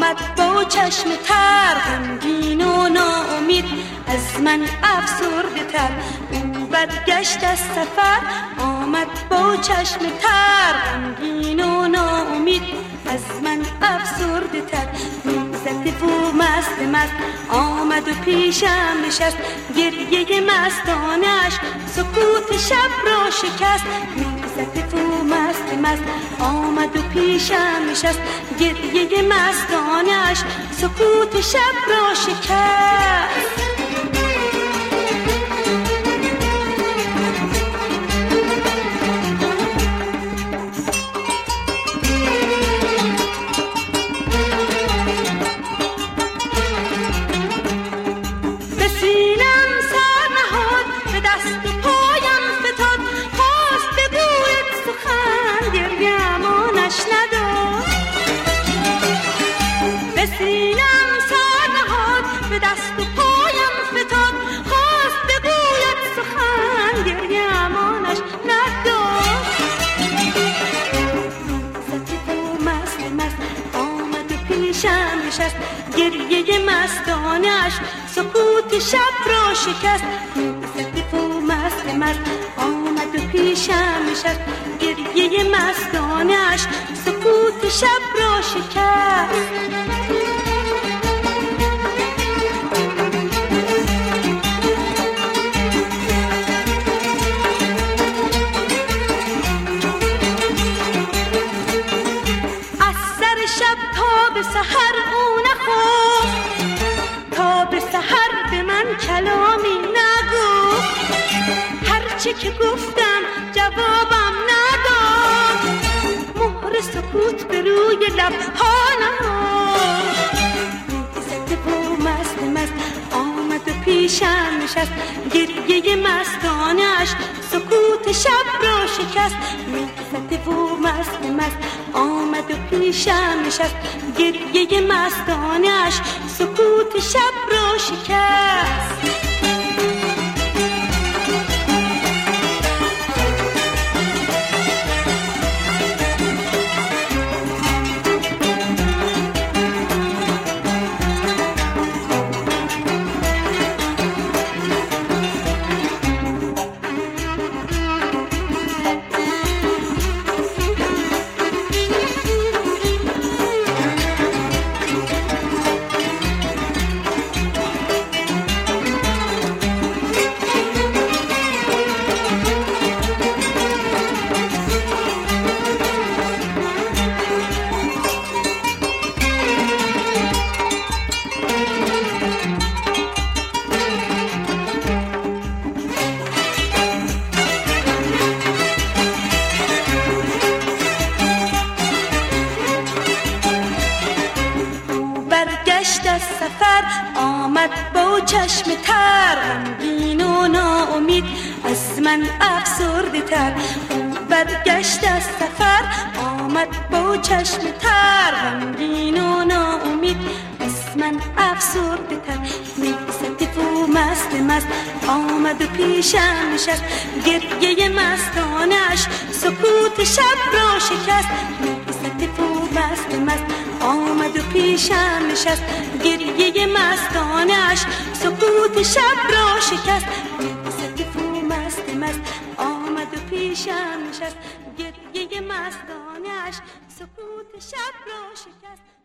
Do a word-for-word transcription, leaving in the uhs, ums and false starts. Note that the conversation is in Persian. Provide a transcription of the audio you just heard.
آمد با چشم تر، غمگین و ناامید از من افسرده تر. او برگشت از سفر، آمد با چشم تر، غمگین و ناامید از من افسرده تر. میزد و مست مست آمد و پیشم نشست، گریه مستانش سکوت شب را شکست. میزد و مست مست آمد و پیشم نشست، گریه مستانش سکوت شب را شکست. گریه مستانش سکوت شب را شکست. میزد و مست مست آمد و پیشم نشست، گریه مستانش سکوت شب را شکست. از سر شب تا به سحر او نخفت، تا به سحر به من کلامی نگفت. هرچه که گفتم جوابم نداد، مهر سکوت به روی لبها نهاد. میزد و مست مست آمد و پیشم نشست، گریه مستانش سکوت شب را شکست. میزد و مست مست آمد و پیشم نشست، گریه مستانش سکوت شب را شکست. برگشت از سفر، آمد با چشم تر، غمگین و ناامید از من افسرده تر. برگشت از سفر، آمد با چشم تر، غمگین و ناامید از من افسرده تر. میزد و مست مست آمد و پیشم نشست، گریه مستانش سکوت شب را شکست. میزد و مست مست آمد و پیشم نشست، گریه مستانش سکوت شب را شکست. میزد و مست مست آمد و پیشم نشست، گریه مستانش سکوت شب را شکست.